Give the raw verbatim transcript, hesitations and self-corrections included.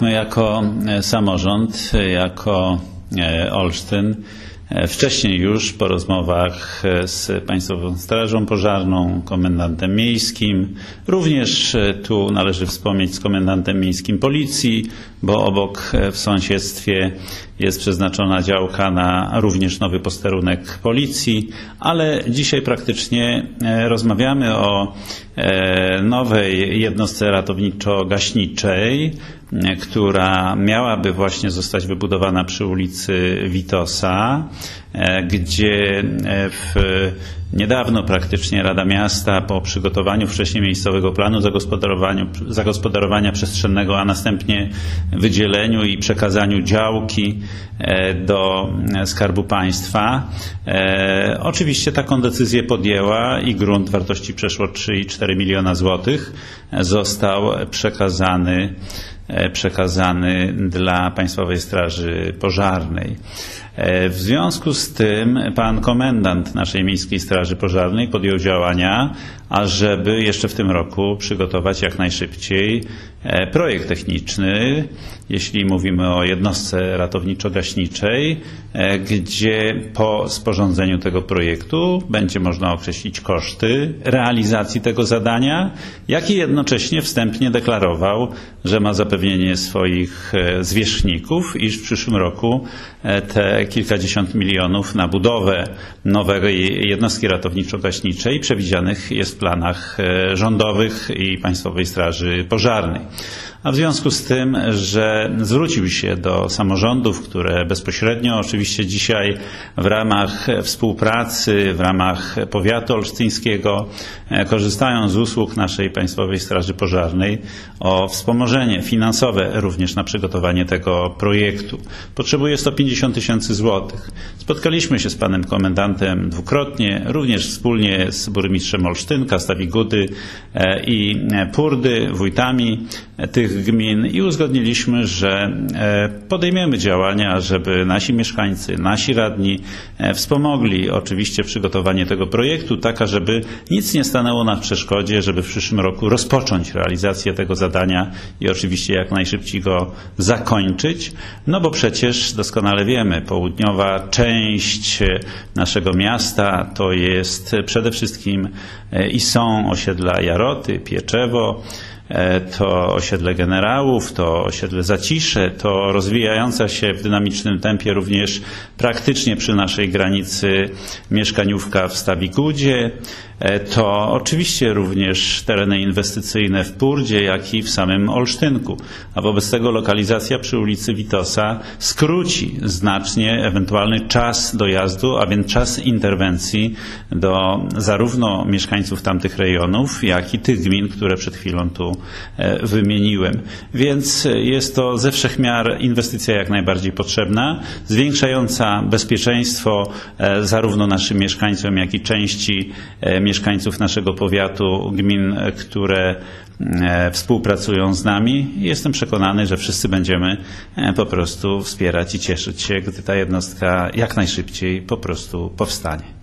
My jako samorząd, jako Olsztyn, wcześniej już po rozmowach z Państwową Strażą Pożarną, komendantem miejskim, również tu należy wspomnieć z komendantem miejskim Policji, bo obok w sąsiedztwie jest przeznaczona działka na również nowy posterunek Policji, ale dzisiaj praktycznie rozmawiamy o nowej jednostce ratowniczo-gaśniczej, która miałaby właśnie zostać wybudowana przy ulicy Witosa, gdzie w niedawno praktycznie Rada Miasta po przygotowaniu wcześniej miejscowego planu zagospodarowania, zagospodarowania przestrzennego, a następnie wydzieleniu i przekazaniu działki do Skarbu Państwa, oczywiście taką decyzję podjęła i grunt wartości przeszło trzy i cztery miliona złotych został przekazany przekazany dla Państwowej Straży Pożarnej. W związku z tym pan komendant naszej Miejskiej Straży Pożarnej podjął działania, ażeby jeszcze w tym roku przygotować jak najszybciej projekt techniczny, jeśli mówimy o jednostce ratowniczo-gaśniczej, gdzie po sporządzeniu tego projektu będzie można określić koszty realizacji tego zadania, jak i jednocześnie wstępnie deklarował, że ma zapewnienie swoich zwierzchników, iż w przyszłym roku te kilkadziesiąt milionów na budowę nowej jednostki ratowniczo-gaśniczej przewidzianych jest w planach rządowych i Państwowej Straży Pożarnej. A w związku z tym, że zwrócił się do samorządów, które bezpośrednio oczywiście dzisiaj w ramach współpracy, w ramach powiatu olsztyńskiego korzystają z usług naszej Państwowej Straży Pożarnej, o wspomożenie finansowe również na przygotowanie tego projektu. Potrzebuje sto pięćdziesiąt tysięcy złotych. Spotkaliśmy się z panem komendantem dwukrotnie, również wspólnie z burmistrzem Olsztynka, Stawigudy i Purdy, wójtami tych gmin i uzgodniliśmy, że podejmiemy działania, żeby nasi mieszkańcy, nasi radni wspomogli oczywiście przygotowanie tego projektu, tak żeby nic nie stanęło na przeszkodzie, żeby w przyszłym roku rozpocząć realizację tego zadania i oczywiście jak najszybciej go zakończyć, no bo przecież doskonale wiemy, południowa część naszego miasta to jest przede wszystkim i są osiedla Jaroty, Pieczewo, to osiedle Generałów, to osiedle Zacisze, to rozwijająca się w dynamicznym tempie również praktycznie przy naszej granicy mieszkaniówka w Stawigudzie, to oczywiście również tereny inwestycyjne w Purdzie, jak i w samym Olsztynku. A wobec tego lokalizacja przy ulicy Witosa skróci znacznie ewentualny czas dojazdu, a więc czas interwencji do zarówno mieszkańców tamtych rejonów, jak i tych gmin, które przed chwilą tu wymieniłem. Więc jest to ze wszech miar inwestycja jak najbardziej potrzebna, zwiększająca bezpieczeństwo zarówno naszym mieszkańcom, jak i części mieszkańców naszego powiatu, gmin, które współpracują z nami. Jestem przekonany, że wszyscy będziemy po prostu wspierać i cieszyć się, gdy ta jednostka jak najszybciej po prostu powstanie.